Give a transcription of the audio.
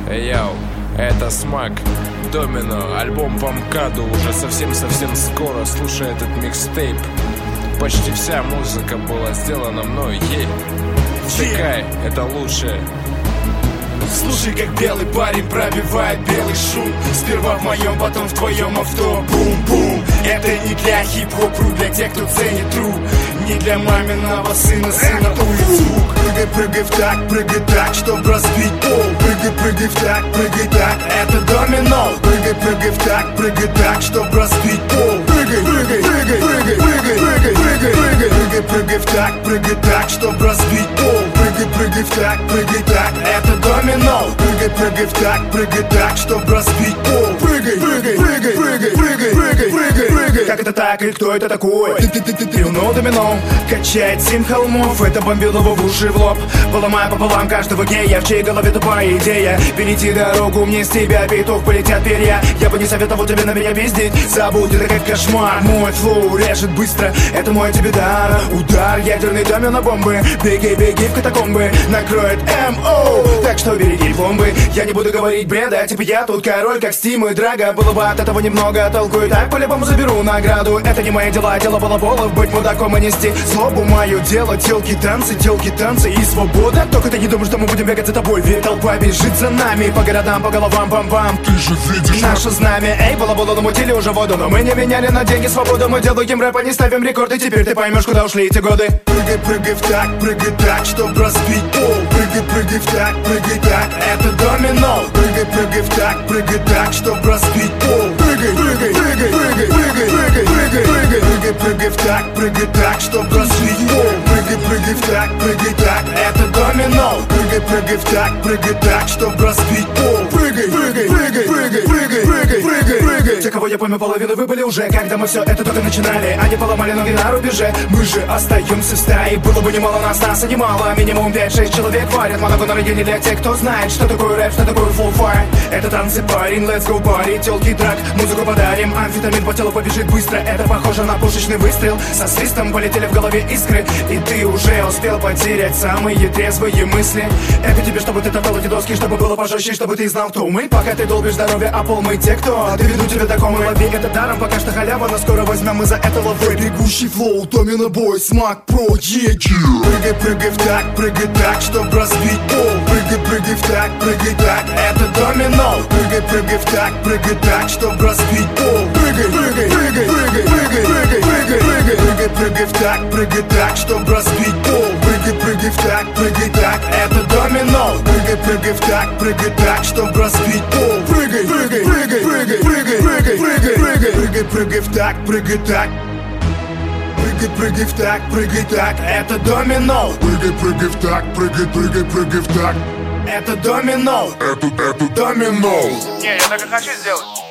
Йоу, это Смак, Домино, альбом по МКАДу. Уже совсем-совсем скоро. Слушай этот микстейп. Почти вся музыка была сделана мной. Ей, втыкай, это лучшее. Слушай, как белый парень пробивает белый шум. Сперва в моем, потом в твоем авто. Бум-бум. Это не для хип-хопру, для тех, кто ценит тру. Не для маминого сына, сына уй звук. Прыгай, прыгай в так, чтоб разбить пол. Прыгай, прыгай в так, это домино. Прыгай, прыгай в так, чтоб разбить пол. Прыгай, прыгай, прыгай, прыгай, прыгай, прыгай, прыгай, прыгай, прыгай, прыгай в так, чтоб разбить пол. Прыгай, прыгай в так, это домино. Прыгай в так, чтоб разбить пол. Прыгай, прыгай, прыгай, прыгай, прыгай, прыгай, прыгай, прыгай. Как это так и кто это такой? Ты домино, качает 7 холмов. Это бомбило в уши в лоб, поломая пополам каждого гея, в чьей голове тупая идея. Перейти дорогу мне с тебя, петух, полетят перья. Я бы не советовал тебе на меня пиздить. Забудь, это как кошмар. Мой флоу режет быстро, это мой тебе дар. Удар, ядерный домино бомбы. Беги, беги в катакомбы, накроет МО. Так что береги бомбы. Я не буду говорить бреда, типа я тут король, как Стим и Драга. Было бы от этого немного толку, и так по-любому заберу награду. Это не мои дела, дело балаболов, быть мудаком и нести злобу. Мое дело, телки танцы и свобода. Только ты не думаешь, что мы будем бегать за тобой, ведь толпа бежит за нами. По городам, по головам, бам-бам. Ты же видишь наше знамя. Эй, балаболы, намутили уже воду, но мы не меняли на деньги свободу. Мы делаем рэп, а не ставим рекорды. Теперь ты поймешь, куда ушли эти годы. Прыгай, прыгай в так, чтоб разбить пол. Прыгай, прыгай в так, это домино. Прыгай в так, чтоб разбить пол. Прыгай, прыгай, прыгай, прыгай, прыгай, прыгай, прыгай, прыгай, прыгай в так, чтоб разбить пол. Прыгай в так, это домино. Прыгай в так, чтоб разбить пол. Прыгай, прыгай, прыгай, прыгай, прыгай, прыгай, прыгай, прыгай. Те, кого я помню, половину вы были уже, когда мы все это только начинали. Они поломали ноги на рубеже, мы же остаемся в стае. Было бы немало нас и немало. Минимум 5-6 человек варят много на районе для тех, кто знает, что такое рэп, что такое full fire. Это танцы, парень, let's go party. Телки, драк, музыку подарим. Амфетамин по телу побежит быстро. Это похоже на пушечный выстрел. Со свистом полетели в голове искры, и ты уже успел потерять самые трезвые мысли. Это тебе, чтобы ты топтал эти доски, чтобы было пожестче, чтобы ты знал, кто мы. Пока ты долбишь здоровье, а пол мы те, кто доведу тебя до комы. Лови это даром, пока что халява, но скоро возьмем мы за это лавры. Бегущий флоу, Домино бой, Смак про еги. Прыгай в так, чтоб разбить пол. Прыгай в так, это домино. Прыгай в так, чтоб разбить пол. Прыгай, прыгай, прыгай, прыгай, прыгай, прыгай, прыгай, прыгай, прыгай в так, чтоб разбить пол. Прыгай в так, это домино. Прыгай в так, чтоб разбить пол. Прыгай, прыгай, прыгай, прыгай, прыгай, прыгай, прыгай, прыгай, прыгай в так, прыгай так. Прыгай в так, это домино. Прыгай в так, прыгай в так. Это домино. Это домино. Не, я так и хочу сделать.